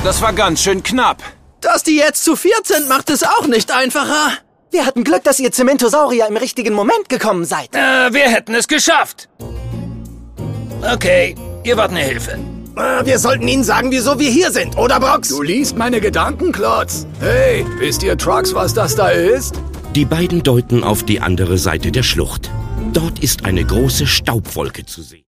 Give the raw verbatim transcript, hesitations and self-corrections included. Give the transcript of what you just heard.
Das war ganz schön knapp. Dass die jetzt zu viert sind, macht es auch nicht einfacher. Wir hatten Glück, dass ihr Zementosaurier im richtigen Moment gekommen seid. Äh, wir hätten es geschafft. Okay, ihr wart eine Hilfe. Wir sollten ihnen sagen, wieso wir hier sind, oder Brox? Du liest meine Gedanken, Klotz. Hey, wisst ihr, Trucks, was das da ist? Die beiden deuten auf die andere Seite der Schlucht. Dort ist eine große Staubwolke zu sehen.